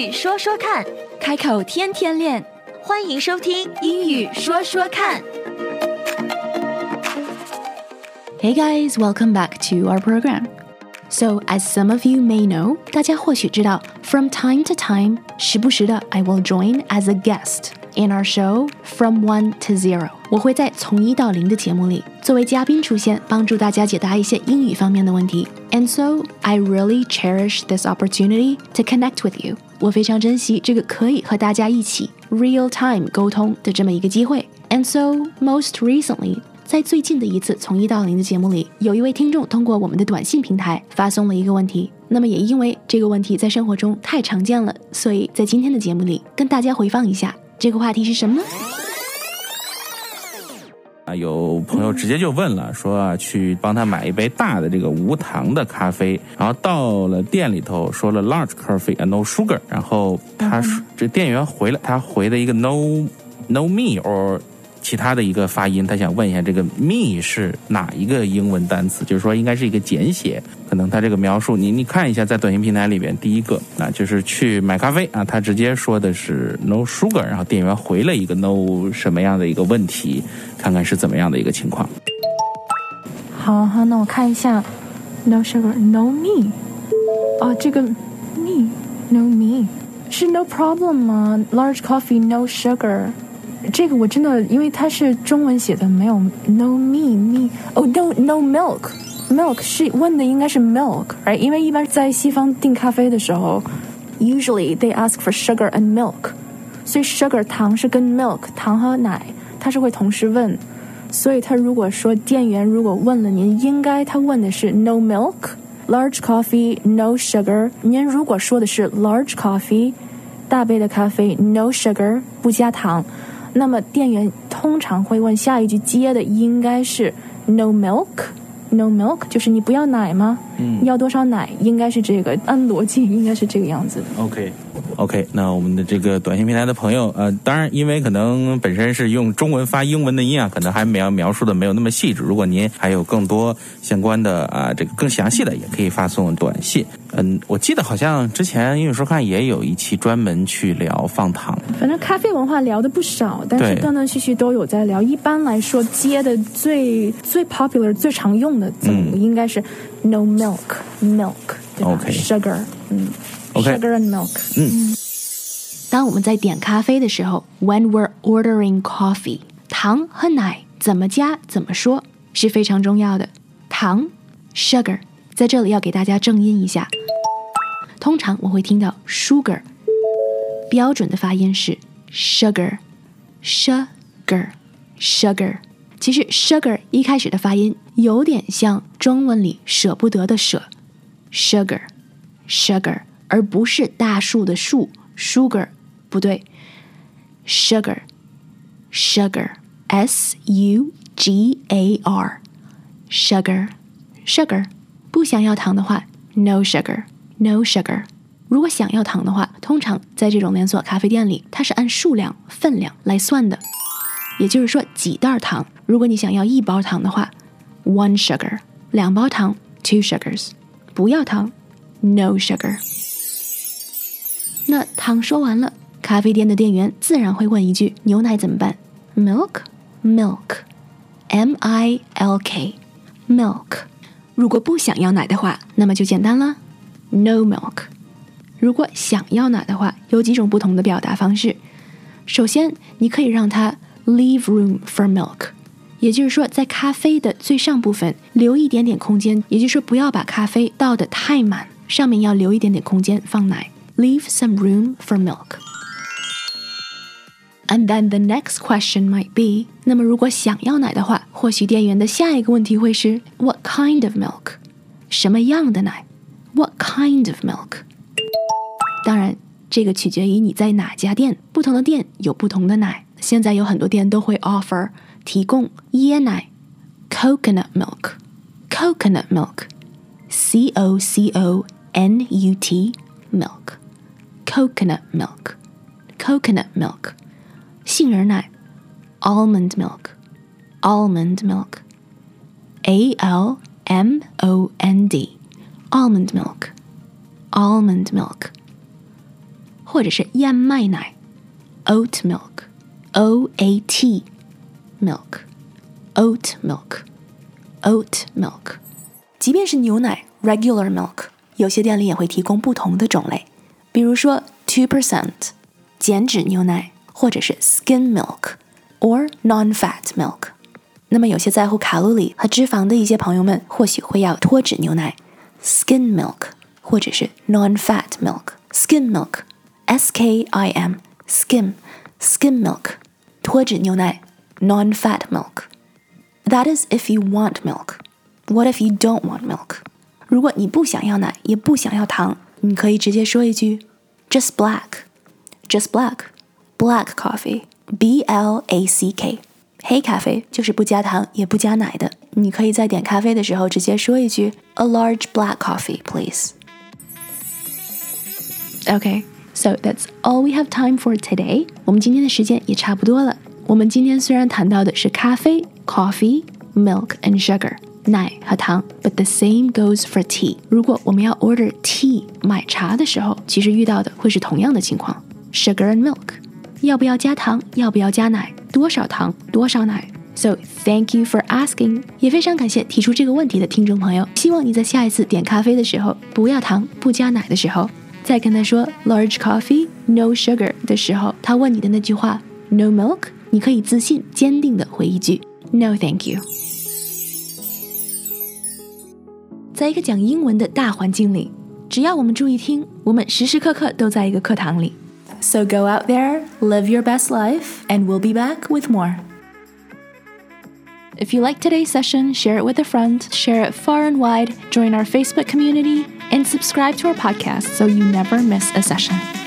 语说说看， 开口天天练， 欢迎收听英语说说看。 Hey guys, welcome back to our program. So, as some of you may know, 大家或许知道 from time to time, 时不时的 I will join as a guest in our show From 1 to 0. 我会在从1到0的节目里作为嘉宾出现，帮助大家解答一些英语方面的问题。And so, I really cherish this opportunity to connect with you. 我非常珍惜这个可以和大家一起 real time 沟通的这么一个机会。And so, most recently,在最近的一次从1到0的节目里，有一位听众通过我们的短信平台发送了一个问题，那么也因为这个问题在生活中太常见了，所以在今天的节目里跟大家回放一下。这个话题是什么呢？ 有朋友直接就问了，说去帮他买一杯大的这个无糖的咖啡，然后到了店里头说了 large coffee and no sugar， 然后这店员回了，他回的一个 no me or其他的一个发音，他想问一下这个 me 是哪一个英文单词，就是说应该是一个简写，可能他这个描述你看一下，在短信平台里边第一个就是去买咖啡他直接说的是 no sugar， 然后店员回了一个 no 什么样的一个问题，看看是怎么样的一个情况。 好，那我看一下 no sugar no me， 这个 me no me 是 no problem 吗？ large coffee no sugar，这个我真的，因为它是中文写的，没有 no me no milk 是问的应该是 milk right， 因为一般在西方订咖啡的时候 usually they ask for sugar and milk， 所以 sugar 糖是跟 milk 糖和奶它是会同时问，所以他如果说店员如果问了您，应该他问的是 no milk large coffee no sugar， 您如果说的是 large coffee 大杯的咖啡 no sugar 不加糖，那么店员通常会问下一句接的应该是 no milk 就是你不要奶吗？要多少奶？应该是这个，按逻辑应该是这个样子的。 OK， 那我们的这个短信平台的朋友，当然因为可能本身是用中文发英文的音可能还描述的没有那么细致。如果您还有更多相关的这个更详细的，也可以发送短信。我记得好像之前英语说看也有一期专门去聊放糖， 反正咖啡文化聊的不少，但是断断续续都有在聊。一般来说，接的最 popular 最常用的字母应该是 no milk 对吧？ sugar sugar and milk。 当我们在点咖啡的时候 when we're ordering coffee， 糖和奶怎么加怎么说是非常重要的。糖 sugar， 在这里要给大家正音一下，通常我会听到 sugar， 标准的发音是 sugar。 其实 sugar 一开始的发音有点像中文里舍不得的舍 sugar， 而不是大树的树 sugar， 不对， sugar sugar， 不想要糖的话 no sugar。 如果想要糖的话，通常在这种连锁咖啡店里，它是按数量分量来算的，也就是说几袋糖，如果你想要1包糖的话 1 sugar， 2包糖 2 sugars， 不要糖 no sugar。 那糖说完了，咖啡店的店员自然会问一句牛奶怎么办？ milk M-I-L-K milk。 如果不想要奶的话，那么就简单了 no milk。 如果想要奶的话，有几种不同的表达方式。首先你可以让它 leave room for milk， 也就是说在咖啡的最上部分留一点点空间，也就是说不要把咖啡倒得太满，上面要留一点点空间放奶， leave some room for milk。 And then the next question might be， 那么如果想要奶的话，或许店员的下一个问题会是 What kind of milk？ 什么样的奶？ What kind of milk？ 当然这个取决于你在哪家店，不同的店有不同的奶。现在有很多店都会 offer 提供椰奶 coconut milk C-O-C-O-N-U-T milk coconut milk。 杏仁奶 almond milk A-L-M-O-N-D almond milk 或者是燕麦奶 oat milk OAT milk oat milk oat milk。 即便是牛奶 regular milk， 有些店里也会提供不同的种类，比如说 2% 减脂牛奶，或者是 skim milk or non-fat milk。 那么有些在乎卡路里和脂肪的一些朋友们或许会要脱脂牛奶 skim milk 或者是 non-fat milk。 skim milk SKIM skim milk 脱脂牛奶 non-fat milk。 That is if you want milk. What if you don't want milk? 如果你不想要奶也不想要糖，你可以直接说一句 just black black coffee BLACK 黑咖啡就是不加糖也不加奶的。你可以在点咖啡的时候直接说一句 A large black coffee, please. Okay, so that's all we have time for today. 我们今天的时间也差不多了。我们今天虽然谈到的是咖啡 coffee, milk and sugar 奶和糖 but the same goes for tea. 如果我们要 order tea 买茶的时候，其实遇到的会是同样的情况 sugar and milk， 要不要加糖，要不要加奶，多少糖多少奶。 So thank you for asking， 也非常感谢提出这个问题的听众朋友。希望你在下一次点咖啡的时候，不要糖不加奶的时候，在跟他说 large coffee no sugar 的时候，他问你的那句话 no milk， 你可以自信坚定地回一句 no thank you。 在一个讲英文的大环境里，只要我们注意听，我们时时刻刻都在一个课堂里。 So go out there, live your best life, and we'll be back with more. If you like today's session, share it with a friend, share it far and wide, join our Facebook community, and subscribe to our podcast so you never miss a session.